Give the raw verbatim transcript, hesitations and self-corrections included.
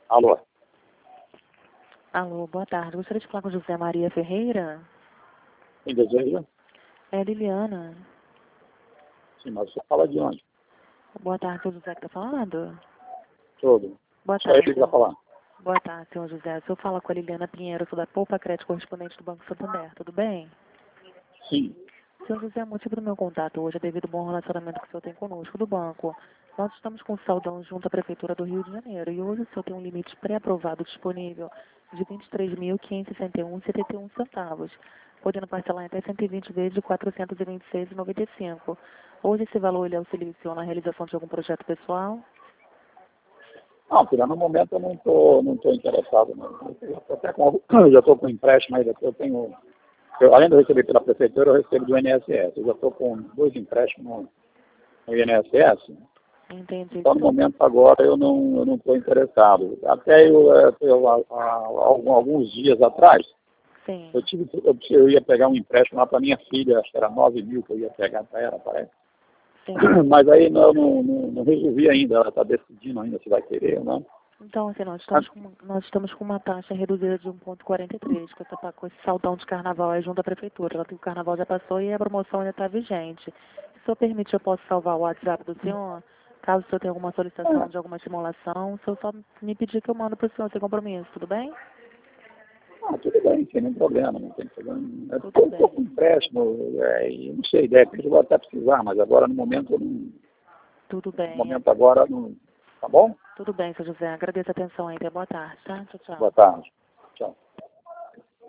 Alô? Alô, boa tarde. Gostaria de falar com José Maria Ferreira? Quem deseja? É Liliana. Sim, mas você fala de onde? Boa tarde, o José que está falando? Todo. Boa Só ele tarde, que vai senhor. falar. Boa tarde, senhor José. O senhor fala com a Liliana Pinheiro, sou da Poupa Crédito correspondente do Banco Santander, tudo bem? Sim. Senhor José, o motivo do meu contato hoje é devido ao bom relacionamento que o senhor tem conosco do banco. Nós estamos com saldão junto à Prefeitura do Rio de Janeiro e hoje o senhor tem um limite pré-aprovado disponível de vinte e três mil quinhentos e sessenta e um reais e setenta e um centavos, podendo parcelar em até cento e vinte vezes de quatrocentos e vinte e seis reais e noventa e cinco centavos. Hoje esse valor ele auxilia o senhor na realização de algum projeto pessoal? Não, filha, no momento eu não estou não tô interessado. Não. Eu tô até com, eu já estou com empréstimo aí, eu tenho. Eu, além de eu receber pela prefeitura, eu recebo do I N S S. Eu já estou com dois empréstimos no, no I N S S. Entendi. Então, no momento agora, eu não eu não estou interessado. Até eu, eu, eu há, há alguns dias atrás, Sim. eu, tive, eu, eu ia pegar um empréstimo lá para minha filha, acho que era nove mil que eu ia pegar para ela, parece. Sim. Mas aí não, não, não, não resolvi ainda, ela está decidindo ainda se vai querer ou não. Então, assim, nós estamos, com, nós estamos com uma taxa reduzida de um vírgula quarenta e três, com, essa, com esse saldão de carnaval aí junto à prefeitura. O carnaval já passou e a promoção ainda está vigente. Se o senhor permite, eu posso salvar o WhatsApp do senhor? Caso o senhor tenha alguma solicitação de alguma simulação, o senhor só me pedir que eu mando para o senhor sem compromisso, tudo bem? Ah, tudo bem, não tem nenhum problema, não tem problema. É Tudo um bem. pouco empréstimo, é, e não sei, de repente eu vou até precisar, mas agora no momento eu não. Tudo No bem. momento agora não. Tá bom? Tudo bem, senhor José. Agradeço a atenção aí. Boa tarde, tá? Tchau, tchau. Boa tarde. Tchau.